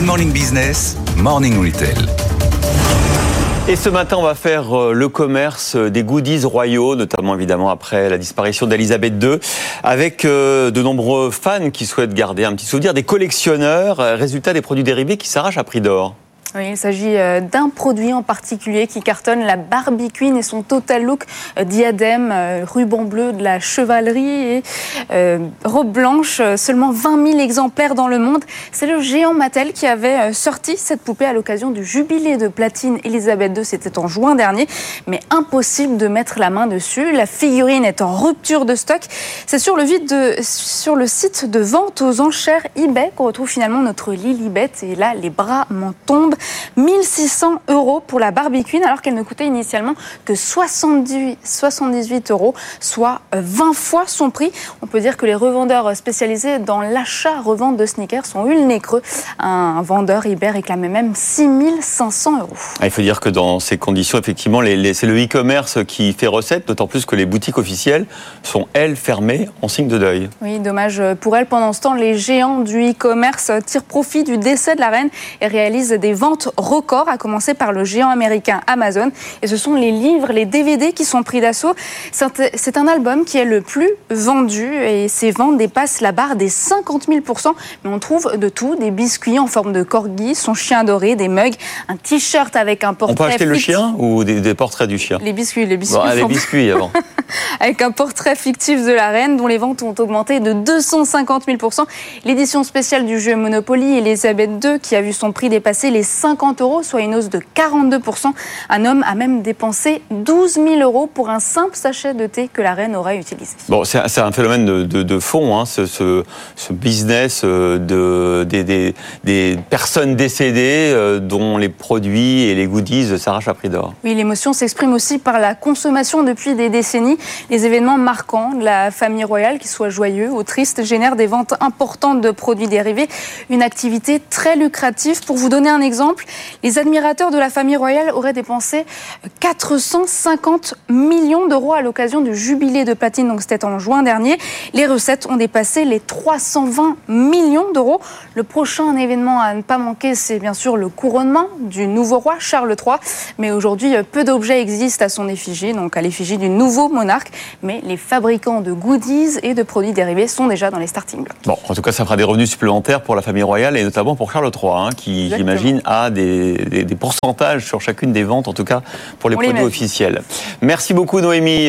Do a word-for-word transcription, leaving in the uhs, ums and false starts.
Good Morning Business, Morning Retail. Et ce matin, on va faire le commerce des goodies royaux, notamment évidemment après la disparition d'Elisabeth deux, avec de nombreux fans qui souhaitent garder un petit souvenir, des collectionneurs, résultat des produits dérivés qui s'arrachent à prix d'or. Oui, il s'agit d'un produit en particulier qui cartonne, la Barbie Queen et son total look diadème, ruban bleu, de la chevalerie et euh, robe blanche, seulement vingt mille exemplaires dans le monde. C'est le géant Mattel qui avait sorti cette poupée à l'occasion du jubilé de platine Elisabeth deux, c'était en juin dernier, mais impossible de mettre la main dessus. La figurine est en rupture de stock. C'est sur le, vide de, sur le site de vente aux enchères eBay qu'on retrouve finalement notre Lilibet, et là les bras m'en tombent. mille six cents euros pour la Barbie Queen, alors qu'elle ne coûtait initialement que soixante-dix-huit euros, soit vingt fois son prix. On peut dire que les revendeurs spécialisés dans l'achat-revente de sneakers ont eu le nez creux. Un vendeur eBay réclamait même six mille cinq cents euros. Il faut dire que dans ces conditions, effectivement, les, les, c'est le e-commerce qui fait recette, d'autant plus que les boutiques officielles sont, elles, fermées en signe de deuil. Oui, dommage pour elles. Pendant ce temps, les géants du e-commerce tirent profit du décès de la reine et réalisent des ventes record, à commencer par le géant américain Amazon. Et ce sont les livres, les D V D qui sont pris d'assaut. C'est un album qui est le plus vendu et ses ventes dépassent la barre des cinquante mille pour cent. Mais on trouve de tout, des biscuits en forme de corgi, son chien doré, des mugs, un t-shirt avec un portrait. On peut acheter fictif. Le chien ou des, des portraits du chien? Les biscuits, les biscuits. Bon, les biscuits avant. Avec un portrait fictif de la reine dont les ventes ont augmenté de deux cent cinquante mille pour cent. L'édition spéciale du jeu Monopoly Elisabeth deux qui a vu son prix dépasser les cinquante euros, soit une hausse de quarante-deux pour cent. Un homme a même dépensé douze mille euros pour un simple sachet de thé que la reine aurait utilisé. Bon, c'est, c'est un phénomène de, de, de fond, hein, ce, ce, ce business de, des, des, des personnes décédées euh, dont les produits et les goodies s'arrachent à prix d'or. Oui, l'émotion s'exprime aussi par la consommation depuis des décennies. Les événements marquants de la famille royale, qu'ils soient joyeux ou tristes, génèrent des ventes importantes de produits dérivés. Une activité très lucrative. Pour vous donner un exemple, les admirateurs de la famille royale auraient dépensé quatre cent cinquante millions d'euros à l'occasion du jubilé de platine, donc c'était en juin dernier. Les recettes ont dépassé les trois cent vingt millions d'euros. Le prochain événement à ne pas manquer, c'est bien sûr le couronnement du nouveau roi Charles trois. Mais aujourd'hui, peu d'objets existent à son effigie, donc à l'effigie du nouveau monarque. Mais les fabricants de goodies et de produits dérivés sont déjà dans les starting blocks. Bon, en tout cas, ça fera des revenus supplémentaires pour la famille royale et notamment pour Charles trois, hein, qui, Exactement. j'imagine, a des, des, des pourcentages sur chacune des ventes, en tout cas pour les On produits officiels. Merci beaucoup, Noémie.